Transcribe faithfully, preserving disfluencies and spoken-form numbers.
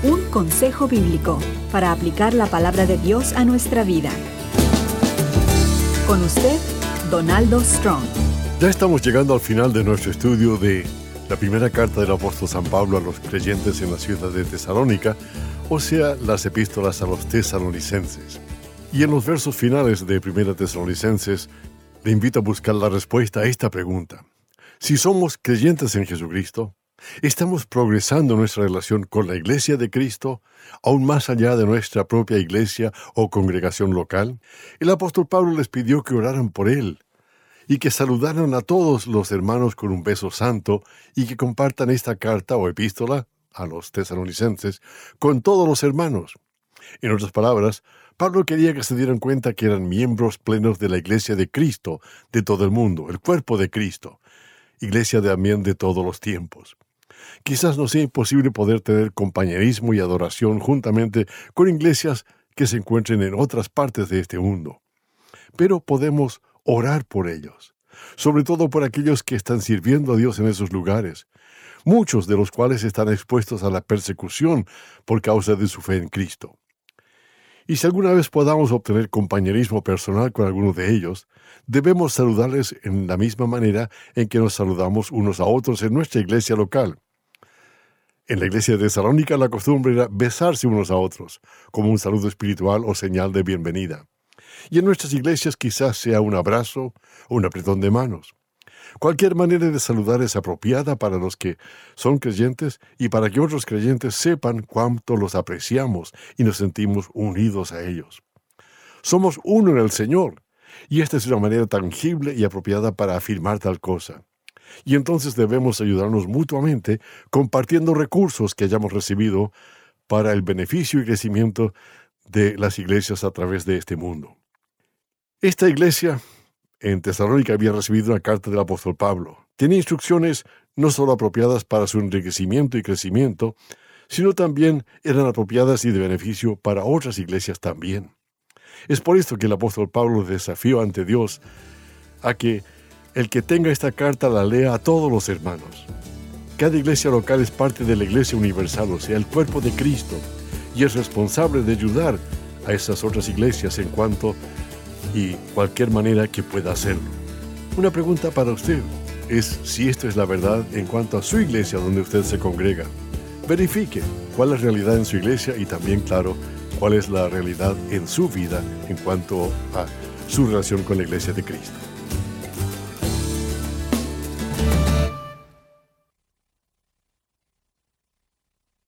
Un consejo bíblico para aplicar la palabra de Dios a nuestra vida. Con usted, Donaldo Strong. Ya estamos llegando al final de nuestro estudio de la primera carta del apóstol San Pablo a los creyentes en la ciudad de Tesalónica, o sea, las epístolas a los tesalonicenses. Y en los versos finales de Primera Tesalonicenses, le invito a buscar la respuesta a esta pregunta. Si somos creyentes en Jesucristo, ¿estamos progresando en nuestra relación con la Iglesia de Cristo, aún más allá de nuestra propia iglesia o congregación local? El apóstol Pablo les pidió que oraran por él y que saludaran a todos los hermanos con un beso santo y que compartan esta carta o epístola a los tesalonicenses con todos los hermanos. En otras palabras, Pablo quería que se dieran cuenta que eran miembros plenos de la Iglesia de Cristo, de todo el mundo, el cuerpo de Cristo, Iglesia también de todos los tiempos. Quizás no sea imposible poder tener compañerismo y adoración juntamente con iglesias que se encuentren en otras partes de este mundo, pero podemos orar por ellos, sobre todo por aquellos que están sirviendo a Dios en esos lugares, muchos de los cuales están expuestos a la persecución por causa de su fe en Cristo. Y si alguna vez podamos obtener compañerismo personal con alguno de ellos, debemos saludarles en la misma manera en que nos saludamos unos a otros en nuestra iglesia local. En la iglesia de Tesalónica la costumbre era besarse unos a otros, como un saludo espiritual o señal de bienvenida. Y en nuestras iglesias quizás sea un abrazo o un apretón de manos. Cualquier manera de saludar es apropiada para los que son creyentes y para que otros creyentes sepan cuánto los apreciamos y nos sentimos unidos a ellos. Somos uno en el Señor, y esta es una manera tangible y apropiada para afirmar tal cosa. Y entonces debemos ayudarnos mutuamente compartiendo recursos que hayamos recibido para el beneficio y crecimiento de las iglesias a través de este mundo. Esta iglesia en Tesalónica había recibido una carta del apóstol Pablo. Tenía instrucciones no solo apropiadas para su enriquecimiento y crecimiento, sino también eran apropiadas y de beneficio para otras iglesias también. Es por esto que el apóstol Pablo desafió ante Dios a que el que tenga esta carta la lea a todos los hermanos. Cada iglesia local es parte de la iglesia universal, o sea, el cuerpo de Cristo, y es responsable de ayudar a esas otras iglesias en cuanto y cualquier manera que pueda hacerlo. Una pregunta para usted es si esto es la verdad en cuanto a su iglesia donde usted se congrega. Verifique cuál es la realidad en su iglesia y también, claro, cuál es la realidad en su vida en cuanto a su relación con la iglesia de Cristo.